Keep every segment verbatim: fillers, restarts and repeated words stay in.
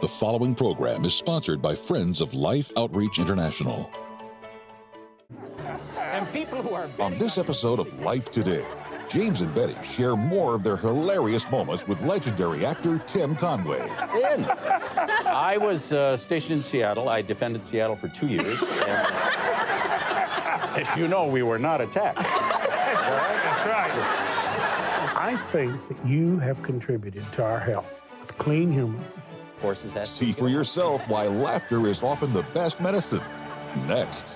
The following program is sponsored by Friends of Life Outreach International. And people who are On this episode of Life Today, James and Betty share more of their hilarious moments with legendary actor Tim Conway. in. I was uh, stationed in Seattle. I defended Seattle for two years. And, as you know, we were not attacked. That's right. I think that you have contributed to our health with clean humor. Horses have See for yourself why laughter is often the best medicine. Next.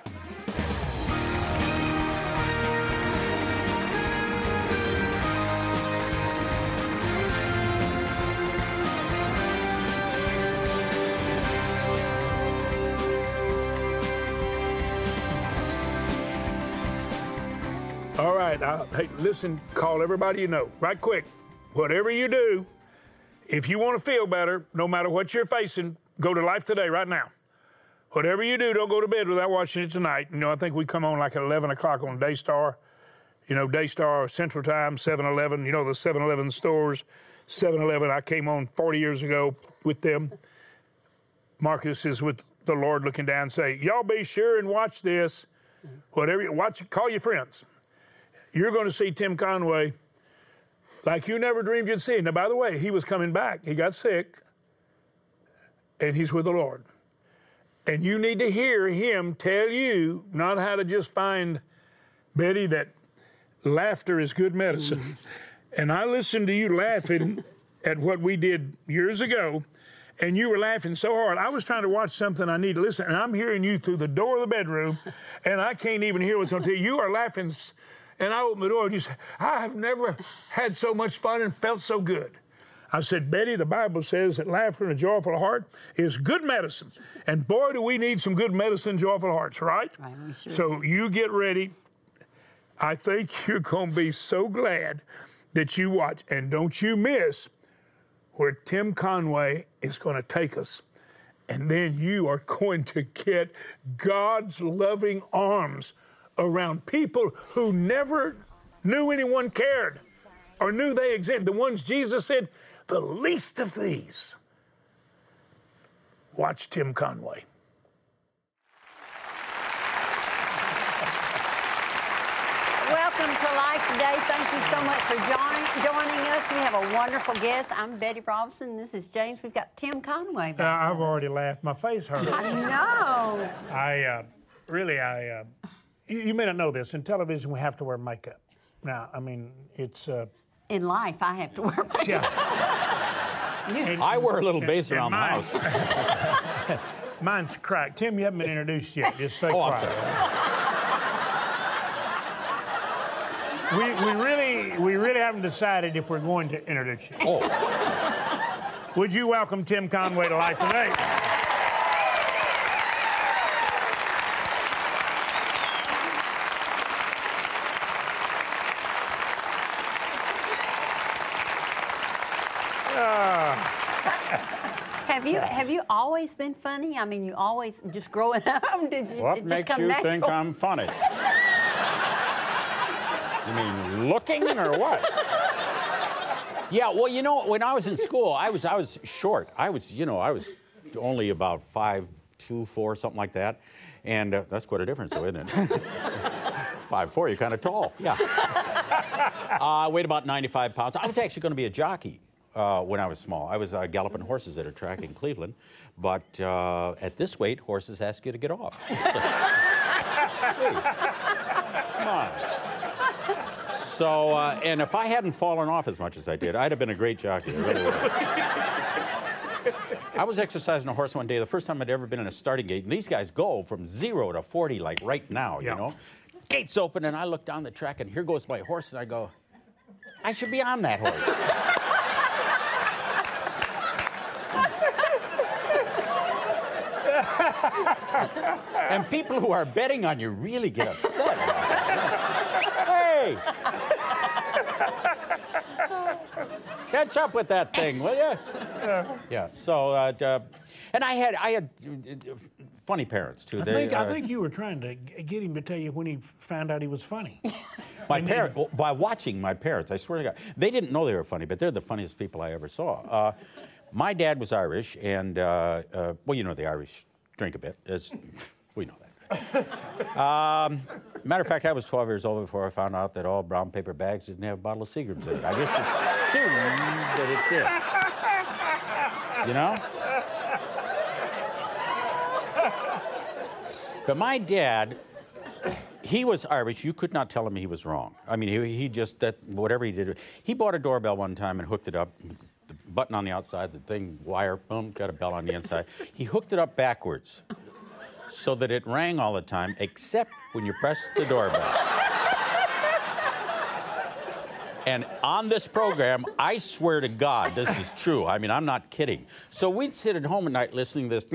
All right, uh, hey, listen, call everybody you know, right quick. Whatever you do, if you want to feel better, no matter what you're facing, go to Life Today right now. Whatever you do, don't go to bed without watching it tonight. You know, I think we come on like at eleven o'clock on Daystar. You know, Daystar, Central Time, seven eleven, you know, the seven eleven stores. seven eleven, I came on forty years ago with them. Marcus is with the Lord looking down and say, y'all be sure and watch this. Whatever you watch, call your friends. You're going to see Tim Conway like you never dreamed you'd see him. Now, by the way, he was coming back. He got sick, and he's with the Lord. And you need to hear him tell you not how to just find, Betty, that laughter is good medicine. Mm. And I listened to you laughing at what we did years ago, and you were laughing so hard. I was trying to watch something I need to listen, and I'm hearing you through the door of the bedroom, and I can't even hear what's on T V. You are laughing. And I opened the door and you said, I have never had so much fun and felt so good. I said, Betty, the Bible says that laughter and a joyful heart is good medicine. And boy, do we need some good medicine, joyful hearts, right? I'm sure. So you get ready. I think you're going to be so glad that you watch. And don't you miss where Tim Conway is going to take us. And then you are going to get God's loving arms around people who never knew anyone cared or knew they existed. The ones Jesus said, the least of these. Watch Tim Conway. Welcome to Life Today. Thank you so much for join, joining us. We have a wonderful guest. I'm Betty Robinson. This is James. We've got Tim Conway back. Uh, I've already laughed. My face hurts. I know. I uh, really, I. Uh, you, you may not know this. In television, we have to wear makeup. Now, I mean, it's. Uh, In life, I have to wear makeup. Yeah. I wear a little base around the mine- house. Mine's cracked. Tim, you haven't been introduced yet. Just say Oh, I'm quiet. We, we really we really haven't decided if we're going to introduce you. Oh, Would you welcome Tim Conway to Life Today? Have you have you always been funny? I mean, you always just growing up. Did you? what it just makes come you natural? think I'm funny? You mean looking or what? Yeah, well, you know, when I was in school, I was I was short. I was, you know, I was only about five, two, four, something like that, and uh, that's quite a difference, though, isn't it? Five, four, you're kind of tall. Yeah. I uh, weighed about ninety-five pounds. I was actually going to be a jockey uh, when I was small. I was uh, galloping horses at a track in Cleveland, but uh, at this weight, horses ask you to get off. Please, come on. So, uh, and if I hadn't fallen off as much as I did, I'd have been a great jockey. I really would. I was exercising a horse one day, the first time I'd ever been in a starting gate, and these guys go from zero to forty like right now, Yeah. you know? Gates open, and I look down the track, and here goes my horse, and I go, I should be on that horse. And people who are betting on you really get upset about that. Hey! Catch up with that thing, will you? Yeah. So, uh, uh, and I had I had uh, funny parents too. I They, think, I uh, think you were trying to g- get him to tell you when he found out he was funny. My parents, by watching my parents, I swear to God, they didn't know they were funny, but they're the funniest people I ever saw. Uh, My dad was Irish, and, uh, uh, well, you know the Irish drink a bit. It's, we know that. um, matter of fact, I was twelve years old before I found out that all brown paper bags didn't have a bottle of Seagram's in it. I just assumed that it did. You know? But my dad, he was Irish. You could not tell him he was wrong. I mean, he, he just, that whatever he did. He bought a doorbell one time and hooked it up. The button on the outside, the thing, wire, boom, got a bell on the inside. He hooked it up backwards so that it rang all the time, except when you pressed the doorbell. And on this program, I swear to God, this is true. I mean, I'm not kidding. So we'd sit at home at night listening to this.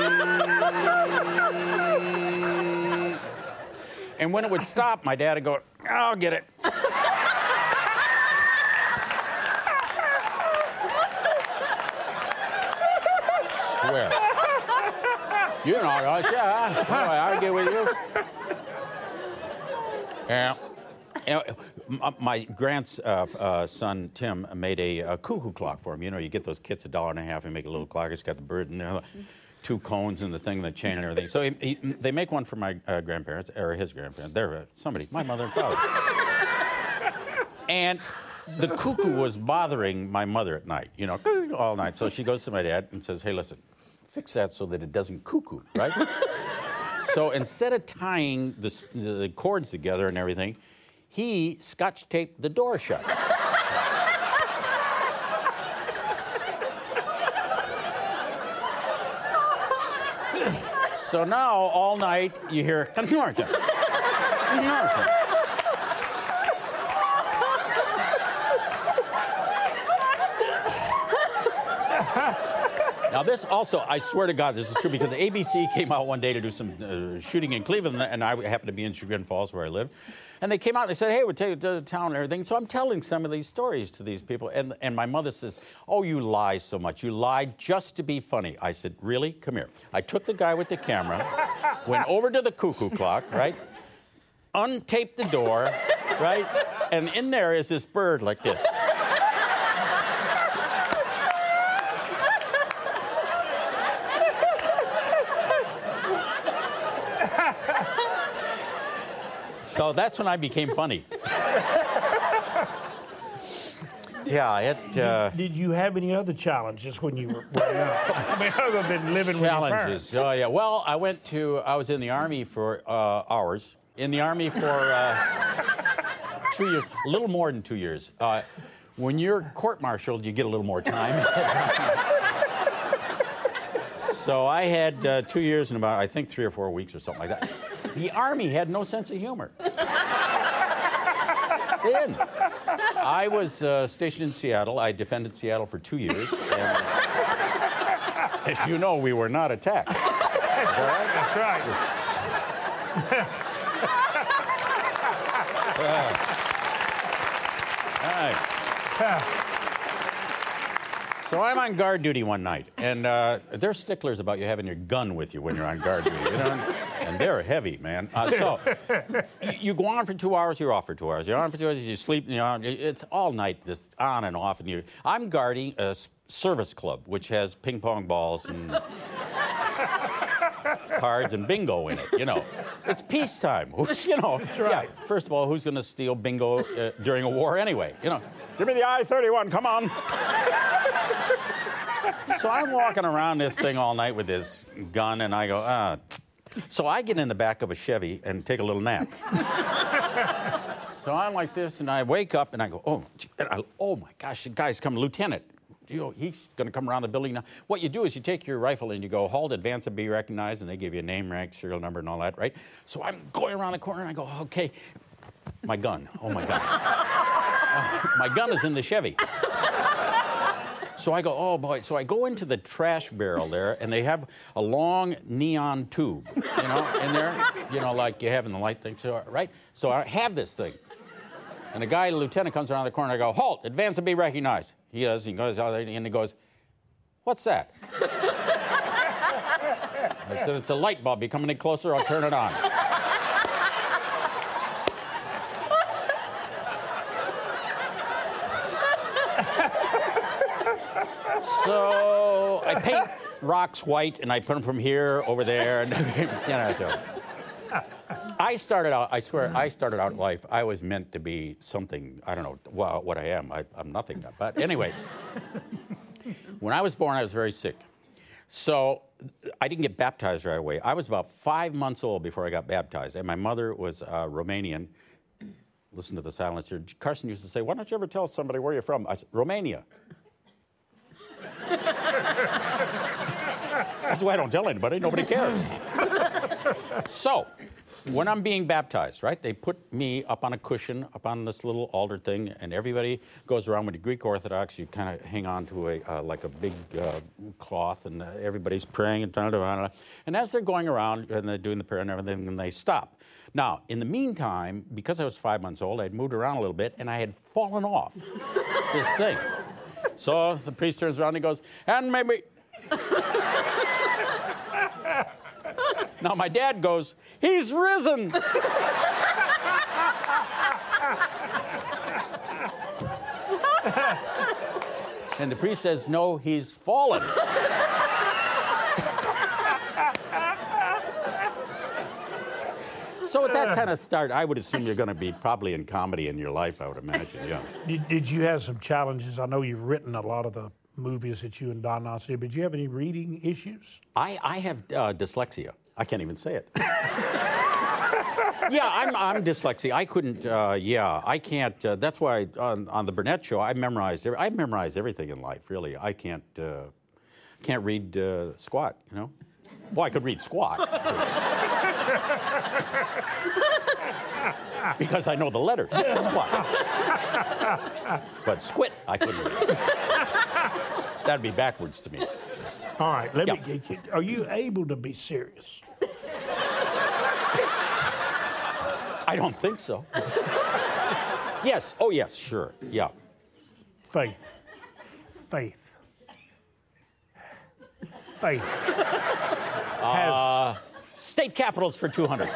And when it would stop, my dad would go, I'll get it. Swear. You know, I yeah, I argue with you. Yeah. You know, my grandson, uh, uh, son, Tim, made a, a cuckoo clock for him. You know, you get those kits a dollar and a half and make a little clock. It's got the bird and the two cones and the thing, the chain and everything. So he, he, they make one for my uh, grandparents, or his grandparents. They're uh, somebody, my mother and father. And the cuckoo was bothering my mother at night, you know, all night. So she goes to my dad and says, hey, listen, fix that so that it doesn't cuckoo, right? So instead of tying the, the cords together and everything, he scotch taped the door shut. So now all night you hear Norton. Norton. Now this also, I swear to God, this is true because A B C came out one day to do some uh, shooting in Cleveland, and I happened to be in Chagrin Falls where I live. And they came out and they said, hey, we'll take it to the town and everything. So I'm telling some of these stories to these people. And, and my mother says, oh, you lie so much. You lied just to be funny. I said, really? Come here. I took the guy with the camera, went over to the cuckoo clock, right? Untaped the door, right? And in there is this bird like this. So that's when I became funny. Yeah, it... Uh, Did you have any other challenges when you were growing up? I mean, other than living with your parents? Challenges. Oh, yeah. Well, I went to... I was in the Army for uh, hours. In the Army for uh, two years. A little more than two years. Uh, when you're court-martialed, you get a little more time. So I had uh, two years and about, I think, three or four weeks or something like that. The Army had no sense of humor. They didn't. I was uh, stationed in Seattle. I defended Seattle for two years. And, as you know, we were not attacked. Is that right? That's right. uh, all right. So I'm on guard duty one night, and uh, they're sticklers about you having your gun with you when you're on guard duty, you know? And they're heavy, man. Uh, so you, you go on for two hours, you're off for two hours. You're on for two hours, you sleep, you know, it's all night, this on and off. And you, I'm guarding a service club, which has ping pong balls and cards and bingo in it, you know. It's peacetime, you know. That's right. Yeah, first of all, who's going to steal bingo uh, during a war anyway? You know, give me the I thirty-one, come on. So I'm walking around this thing all night with this gun, and I go, ah. So I get in the back of a Chevy and take a little nap. So I'm like this, and I wake up, and I go, oh, and I, oh my gosh, the guy's coming, Lieutenant. You know, he's going to come around the building now. What you do is you take your rifle and you go, halt, advance, and be recognized, and they give you a name, rank, serial number, and all that, right? So I'm going around the corner, and I go, okay, my gun. Oh, my gun. Uh, my gun is in the Chevy. So I go, oh, boy. So I go into the trash barrel there, and they have a long neon tube, you know, in there, you know, like you have in the light thing, so, right? So I have this thing. And the guy, the lieutenant, comes around the corner, and I go, halt, advance, and be recognized. He does. He goes out there, and he goes, what's that? I said, it's a light bulb. You come any closer, I'll turn it on. So I paint rocks white, and I put them from here over there, and you know. So. I started out, I swear, I started out life, I was meant to be something, I don't know well, what I am. I, I'm nothing. But anyway, when I was born, I was very sick. So I didn't get baptized right away. I was about five months old before I got baptized, and my mother was uh, Romanian. Listen to the silence here. Carson used to say, why don't you ever tell somebody where you're from? I said, Romania. That's why I don't tell anybody. Nobody cares. So, when I'm being baptized, right, they put me up on a cushion, up on this little altar thing, and everybody goes around. With the Greek Orthodox, you kind of hang on to a uh, like a big uh, cloth, and uh, everybody's praying and trying to. And as they're going around and they're doing the prayer and everything, and they stop. Now, in the meantime, because I was five months old, I'd moved around a little bit, and I had fallen off this thing. So the priest turns around and he goes, and maybe. Now my dad goes, he's risen. And the priest says, no, he's fallen. So at that kind of start, I would assume you're going to be probably in comedy in your life, I would imagine, yeah. Did, did you have some challenges? I know you've written a lot of the movies that you and Don Knotts did, but did you have any reading issues? I, I have uh, dyslexia. I can't even say it. Yeah, I'm, I'm dyslexic. I couldn't, uh, yeah, I can't. Uh, that's why on, on the Burnett Show, I memorized, I memorized everything in life, really. I can't, uh, can't read uh, squat, you know? Well, I could read squat. Because I know the letters, squat. But squit, I couldn't read. That'd be backwards to me. All right, let Yeah. me get you. Are you able to be serious? I don't think so. Yes, oh yes, sure, yeah. Faith. Faith. Faith. Uh, state capitals for two hundred.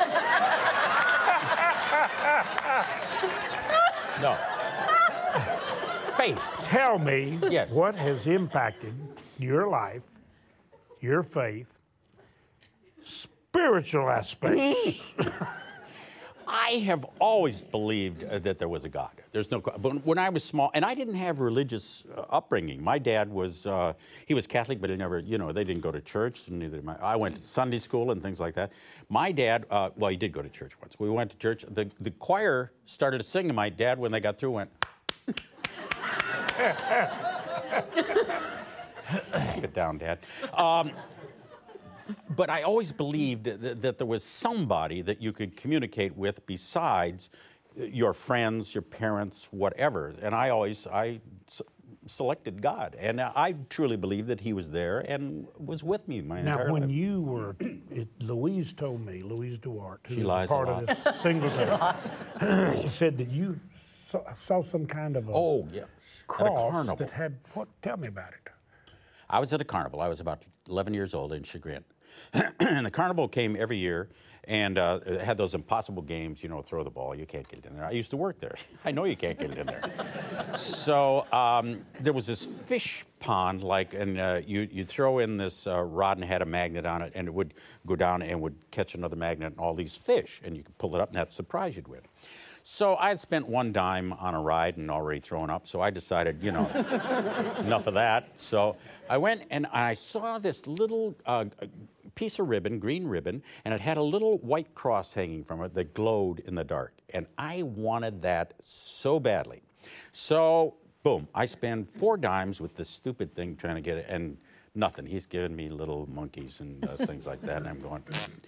No. Faith. Tell me Yes. what has impacted your life, your faith, spiritual aspects. I have always believed uh, that there was a God. There's no, but when I was small, and I didn't have religious uh, upbringing. My dad was, uh, he was Catholic, but he never, you know, they didn't go to church. And neither did my, I went to Sunday school and things like that. My dad, uh, well, he did go to church once. We went to church. The, the choir started to sing, and my dad, when they got through, went. Keep it down, Dad. Um, But I always believed that, that there was somebody that you could communicate with besides your friends, your parents, whatever. And I always, I s- selected God. And I truly believe that he was there and was with me my Now, entire when life. you were, it, Louise told me, Louise Duarte, who She was lies a part a of lot. this singleton, said that you saw, saw some kind of a Oh, yeah. At a cross carnival. that had, what, tell me about it. I was at a carnival. I was about eleven years old in Chagrin. And the carnival came every year and uh, it had those impossible games, you know, throw the ball, you can't get it in there. I used to work there. I know you can't get it in there. So um, there was this fish pond, like, and uh, you, you'd throw in this uh, rod and it had a magnet on it, and it would go down and would catch another magnet and all these fish, and you could pull it up, and that's the prize you'd win. So I had spent one dime on a ride and already thrown up, so I decided, you know, enough of that. So I went and I saw this little uh, piece of ribbon, green ribbon, and it had a little white cross hanging from it that glowed in the dark. And I wanted that so badly. So, boom, I spend four dimes with this stupid thing trying to get it, and nothing. He's giving me little monkeys and uh, things like that, and I'm going.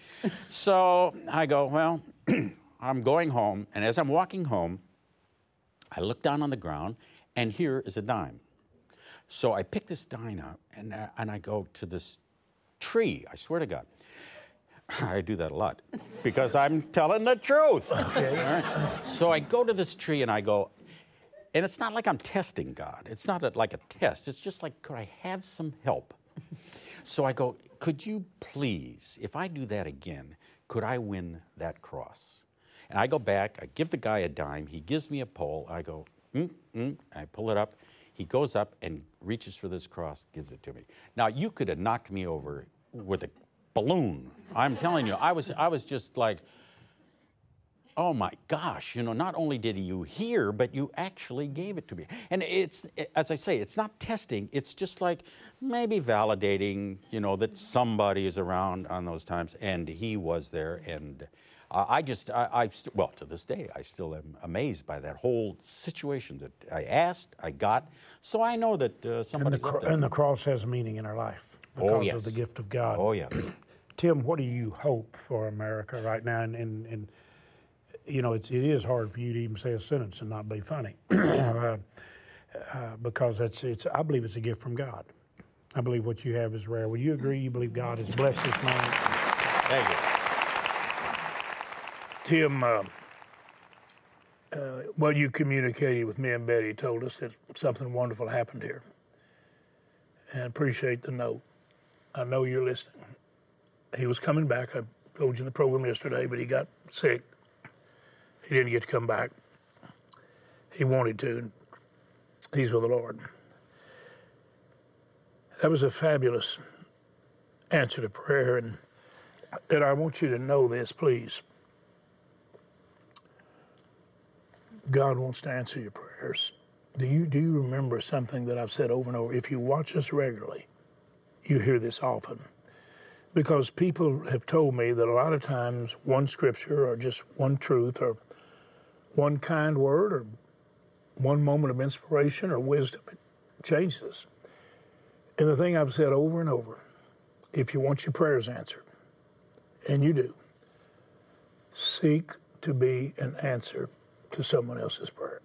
So I go, well, I'm going home, and as I'm walking home, I look down on the ground, and here is a dime. So I pick this dime up, and, uh, and I go to this tree. I swear to God. I do that a lot because I'm telling the truth. Okay. All right? So I go to this tree, and I go, and it's not like I'm testing God. It's not a, like a test. It's just like, could I have some help? So I go, could you please, if I do that again, could I win that cross? And I go back, I give the guy a dime, he gives me a pole, I go, mm, mm, I pull it up, He goes up and reaches for this cross, gives it to me. Now, you could have knocked me over with a balloon. I'm telling you, I was, I was just like, oh my gosh, you know, not only did you hear, but you actually gave it to me. And it's, as I say, it's not testing, it's just like maybe validating, you know, that somebody is around on those times, and he was there. And uh, I just, I, I st- well, to this day, I still am amazed by that whole situation that I asked, I got. So I know that uh, somebody. And the, cr- and the cross has meaning in our life because oh, yes. of the gift of God. Oh, yeah. Tim, what do you hope for America right now? And, and, and you know, it's, it is hard for you to even say a sentence and not be funny, uh, uh, because it's, it's, I believe it's a gift from God. I believe what you have is rare. Would you agree? You believe God has blessed this moment? Thank you. Tim, uh, uh, what you communicated with me and Betty told us that something wonderful happened here. And I appreciate the note. I know you're listening. He was coming back. I told you in the program yesterday, but he got sick. He didn't get to come back. He wanted to, and he's with the Lord. That was a fabulous answer to prayer, and, and I want you to know this, please. God wants to answer your prayers. Do you, do you remember something that I've said over and over? If you watch us regularly, you hear this often. Because people have told me that a lot of times one scripture or just one truth or one kind word or one moment of inspiration or wisdom, it changes us. And the thing I've said over and over, if you want your prayers answered, and you do, seek to be an answer to someone else's prayer.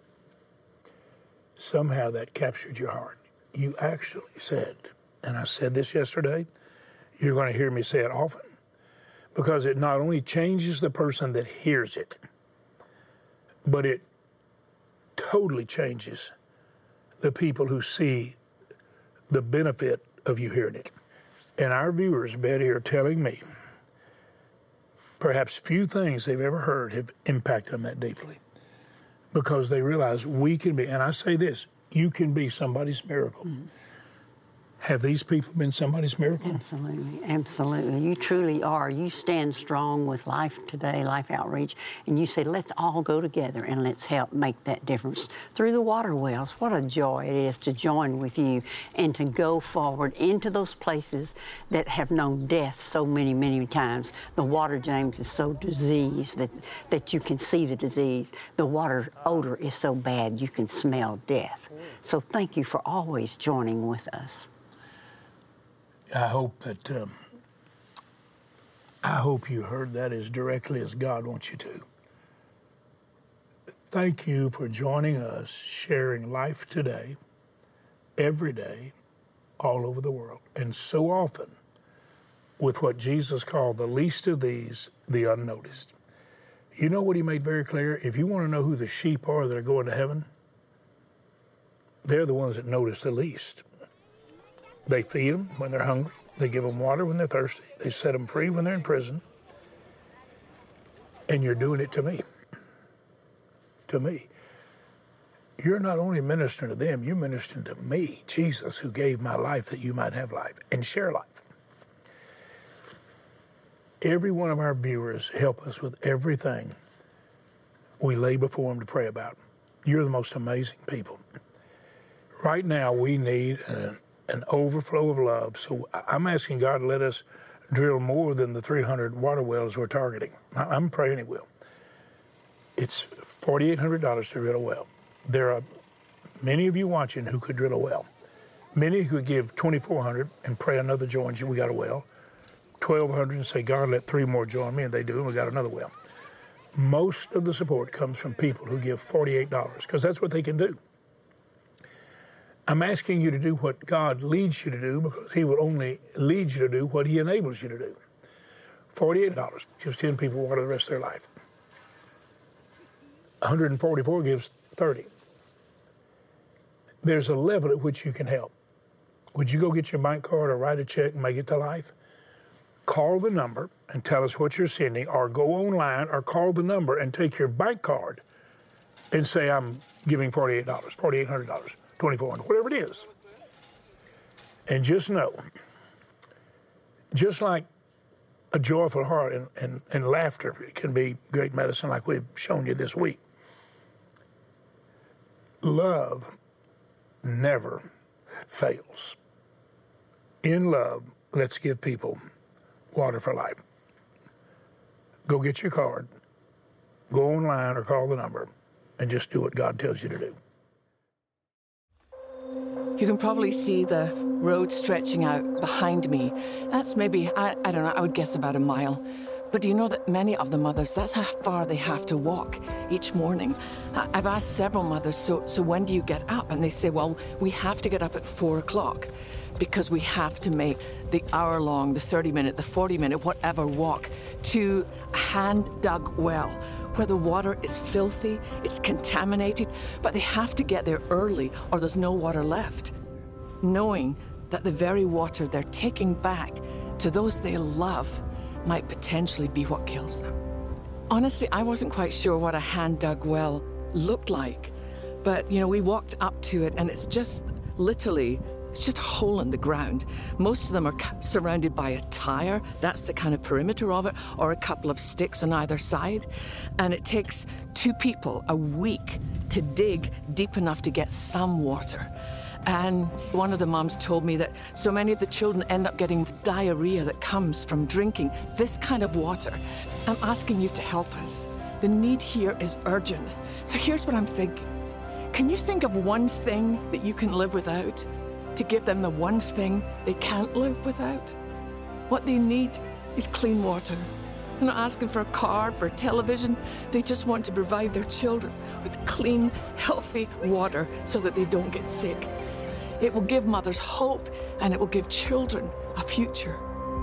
Somehow that captured your heart. You actually said, and I said this yesterday, you're going to hear me say it often, because it not only changes the person that hears it, but it totally changes the people who see the benefit of you hearing it. And our viewers, Betty, are telling me perhaps few things they've ever heard have impacted them that deeply, because they realize we can be, and I say this, you can be somebody's miracle. Mm-hmm. Have these people been somebody's miracle? Absolutely, absolutely. You truly are. You stand strong with Life Today, Life Outreach, and you say, let's all go together and let's help make that difference through the water wells. What a joy it is to join with you and to go forward into those places that have known death so many, many times. The water, James, is so diseased that, that you can see the disease. The water odor is so bad you can smell death. So thank you for always joining with us. I hope that um, I hope you heard that as directly as God wants you to. Thank you for joining us, sharing Life Today, every day, all over the world, and so often with what Jesus called the least of these, the unnoticed. You know what he made very clear? If you want to know who the sheep are that are going to heaven, they're the ones that notice the least. They feed them when they're hungry. They give them water when they're thirsty. They set them free when they're in prison. And you're doing it to me. To me. You're not only ministering to them, you're ministering to me, Jesus, who gave my life that you might have life and share life. Every one of our viewers help us with everything we lay before them to pray about. You're the most amazing people. Right now, we need an an overflow of love. So I'm asking God to let us drill more than the three hundred water wells we're targeting. I'm praying He will. It's four thousand eight hundred dollars to drill a well. There are many of you watching who could drill a well. Many who could give twenty-four hundred dollars and pray another joins you. We got a well. twelve hundred dollars and say, God, let three more join me, and they do, and we got another well. Most of the support comes from people who give forty-eight dollars, because that's what they can do. I'm asking you to do what God leads you to do, because He will only lead you to do what He enables you to do. forty-eight dollars gives ten people water the rest of their life. one hundred forty-four gives thirty. There's a level at which you can help. Would you go get your bank card or write a check and make it to Life? Call the number and tell us what you're sending, or go online or call the number and take your bank card and say, I'm giving forty-eight dollars, four thousand eight hundred dollars. twenty-four hundred, whatever it is. And just know, just like a joyful heart and, and, and laughter can be great medicine like we've shown you this week, love never fails. In love, let's give people water for life. Go get your card, go online or call the number, and just do what God tells you to do. You can probably see the road stretching out behind me. That's maybe, I, I don't know, I would guess about a mile. But do you know that many of the mothers, that's how far they have to walk each morning. I, I've asked several mothers, so, so when do you get up? And they say, well, we have to get up at four o'clock because we have to make the hour-long, the thirty-minute, the forty-minute, whatever walk to a hand-dug well, where the water is filthy, it's contaminated, but they have to get there early or there's no water left, knowing that the very water they're taking back to those they love might potentially be what kills them. Honestly, I wasn't quite sure what a hand-dug well looked like, but, you know, we walked up to it and it's just literally, it's just a hole in the ground. Most of them are surrounded by a tire, that's the kind of perimeter of it, or a couple of sticks on either side. And it takes two people a week to dig deep enough to get some water. And one of the moms told me that so many of the children end up getting the diarrhea that comes from drinking this kind of water. I'm asking you to help us. The need here is urgent. So here's what I'm thinking. Can you think of one thing that you can live without to give them the one thing they can't live without? What they need is clean water. They're not asking for a car, for a television. They just want to provide their children with clean, healthy water so that they don't get sick. It will give mothers hope, and it will give children a future.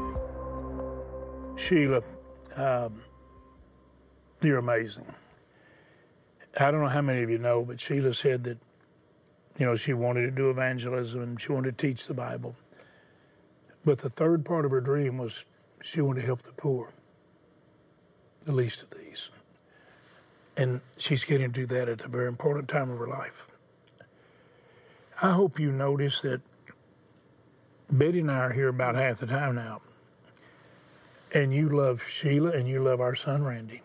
Sheila, um, you're amazing. I don't know how many of you know, but Sheila said that, you know, she wanted to do evangelism and she wanted to teach the Bible. But the third part of her dream was she wanted to help the poor, the least of these. And she's getting to do that at a very important time of her life. I hope you notice that Betty and I are here about half the time now. And you love Sheila and you love our son Randy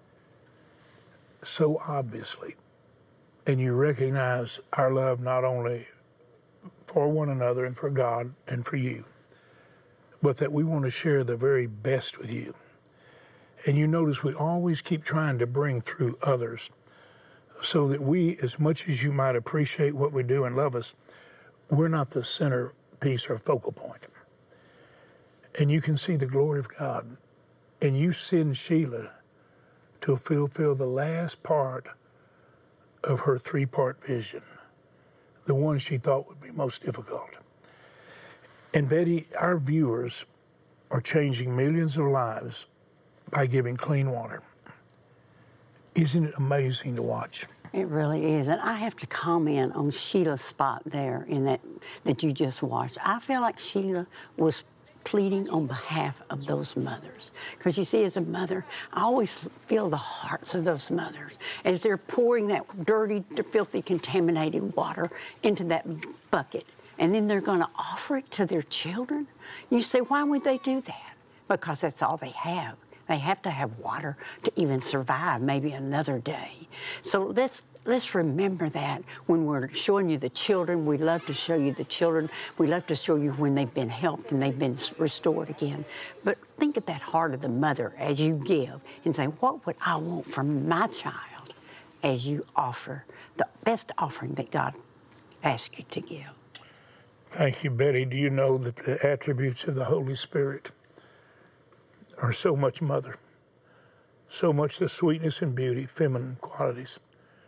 so obviously. And you recognize our love not only for one another and for God and for you, but that we want to share the very best with you. And you notice we always keep trying to bring through others so that we, as much as you might appreciate what we do and love us, we're not the centerpiece or focal point. And you can see the glory of God. And you send Sheila to fulfill the last part of her three-part vision, the one she thought would be most difficult. And Betty, our viewers are changing millions of lives by giving clean water. Isn't it amazing to watch? It really is. And I have to comment on Sheila's spot there in that that you just watched. I feel like Sheila was pleading on behalf of those mothers. Because you see, as a mother, I always feel the hearts of those mothers as they're pouring that dirty, filthy, contaminated water into that bucket. And then they're going to offer it to their children. You say, why would they do that? Because that's all they have. They have to have water to even survive maybe another day. So let's let's remember that when we're showing you the children. We love to show you the children. We love to show you when they've been helped and they've been restored again. But think of that heart of the mother as you give and say, what would I want from my child as you offer the best offering that God asks you to give? Thank you, Betty. Do you know that the attributes of the Holy Spirit are so much mother, so much the sweetness and beauty, feminine qualities?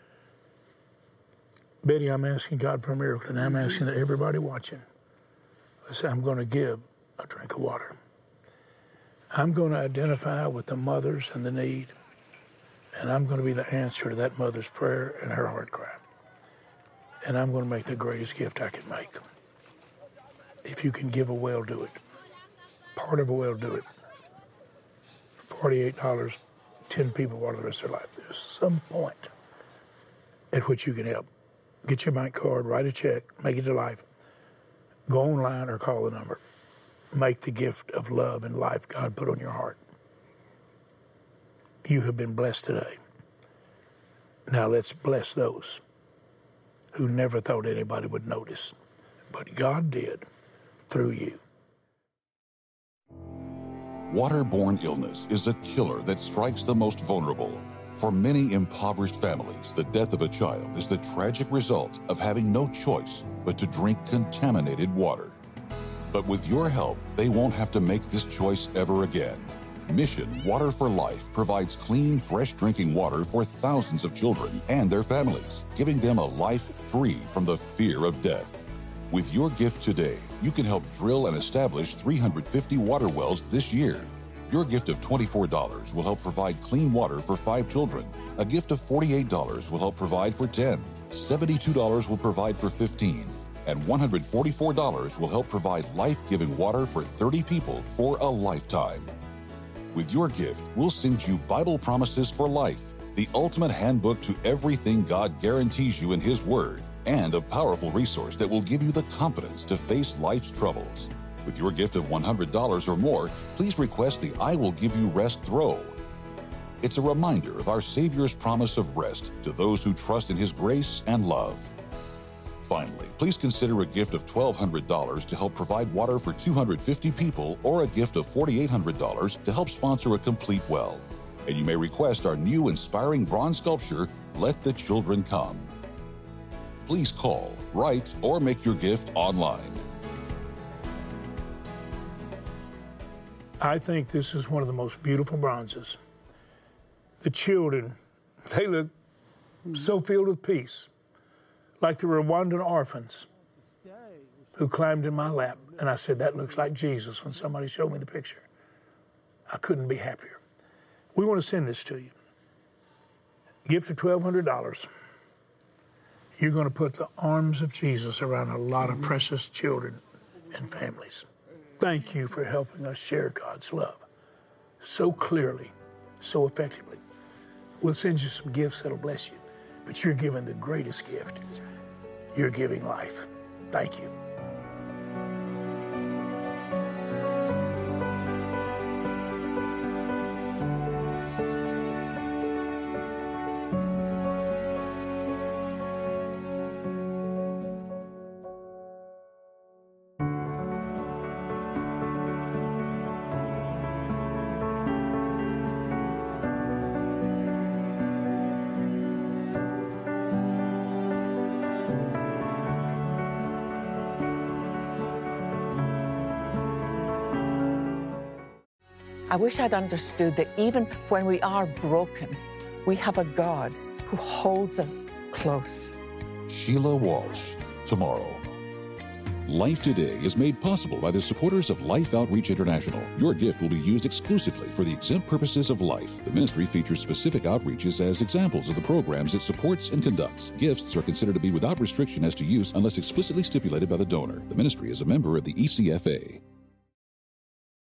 Betty, I'm asking God for a miracle, and I'm asking that everybody watching, listen, I'm going to give a drink of water. I'm going to identify with the mothers and the need, and I'm going to be the answer to that mother's prayer and her heart cry. And I'm going to make the greatest gift I can make. If you can give a well, do it. Part of a well, do it. forty-eight dollars, ten people water the rest of their life. There's some point at which you can help. get your bank card, write a check, make it to Life. Go online or call the number. Make the gift of love and life God put on your heart. You have been blessed today. Now let's bless those who never thought anybody would notice, but God did through you. Waterborne illness is a killer that strikes the most vulnerable. For many impoverished families, the death of a child is the tragic result of having no choice but to drink contaminated water. But with your help, they won't have to make this choice ever again. Mission Water for Life provides clean, fresh drinking water for thousands of children and their families, giving them a life free from the fear of death. With your gift today, you can help drill and establish three hundred fifty water wells this year. Your gift of twenty-four dollars will help provide clean water for five children. A gift of forty-eight dollars will help provide for ten. seventy-two dollars will provide for fifteen. And one hundred forty-four dollars will help provide life-giving water for thirty people for a lifetime. With your gift, we'll send you Bible Promises for Life, the ultimate handbook to everything God guarantees you in His Word, and a powerful resource that will give you the confidence to face life's troubles. With your gift of one hundred dollars or more, please request the I Will Give You Rest throw. It's a reminder of our Savior's promise of rest to those who trust in His grace and love. Finally, please consider a gift of twelve hundred dollars to help provide water for two hundred fifty people, or a gift of four thousand eight hundred dollars to help sponsor a complete well. And you may request our new inspiring bronze sculpture, Let the Children Come. Please call, write, or make your gift online. I think this is one of the most beautiful bronzes. The children, they look so filled with peace, like the Rwandan orphans who climbed in my lap. And I said, that looks like Jesus when somebody showed me the picture. I couldn't be happier. We want to send this to you. Gift of twelve hundred dollars. You're going to put the arms of Jesus around a lot of precious children and families. Thank you for helping us share God's love so clearly, so effectively. We'll send you some gifts that'll bless you, but you're giving the greatest gift. You're giving life. Thank you. I wish I'd understood that even when we are broken, we have a God who holds us close. Sheila Walsh, tomorrow. Life Today is made possible by the supporters of Life Outreach International. Your gift will be used exclusively for the exempt purposes of life. The ministry features specific outreaches as examples of the programs it supports and conducts. Gifts are considered to be without restriction as to use unless explicitly stipulated by the donor. The ministry is a member of the E C F A.